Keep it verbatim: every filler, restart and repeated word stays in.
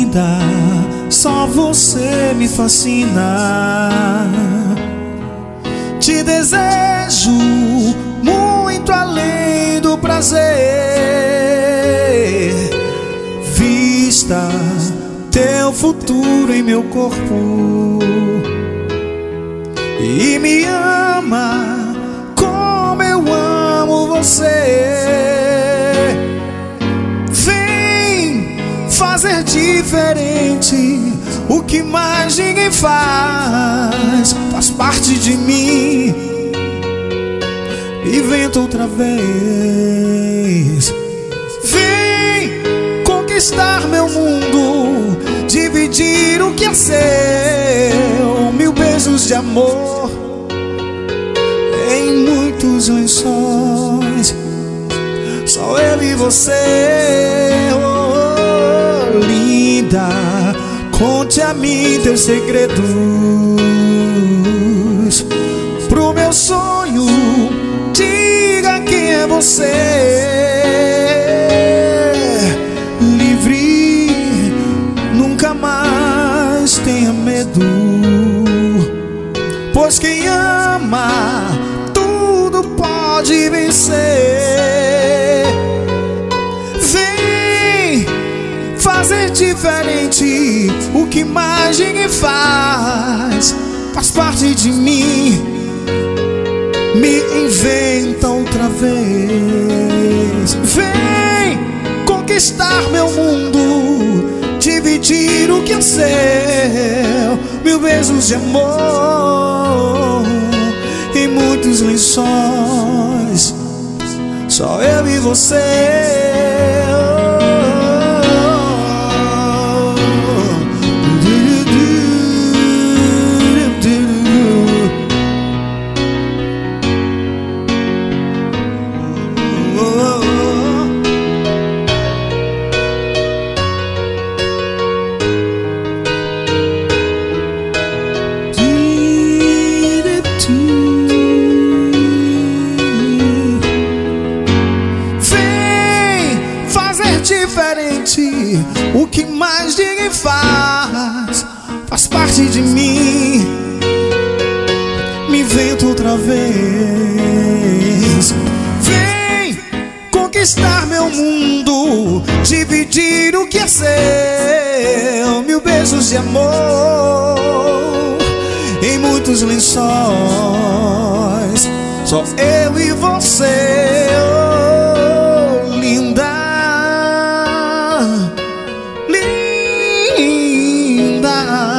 linda, só você me fascina. Te desejo muito além do prazer. Vista teu futuro em meu corpo e me ama como eu amo você. Vem fazer diferente o que mais ninguém faz. Faz parte de mim. Inventa outra vez. Vem conquistar meu mundo, dividir o que é seu. Mil beijos de amor em muitos lençóis. Só eu e você. Oh, linda, conte a mim teus segredos. Pro meu sonho, diga quem é você. Livre, nunca mais tenha medo, pois quem ama tudo pode vencer. Vem fazer diferente o que mais ninguém faz. Faz parte de mim. Me inventa outra vez. Vem conquistar meu mundo, dividir o que é seu. Mil beijos de amor em muitos lençóis. Só eu e você. Diferente o que mais ninguém faz. Faz parte de mim. Me inventa outra vez. Vem conquistar meu mundo, dividir o que é seu. Mil beijos de amor em muitos lençóis. Só eu e você. Oh, linda, linda.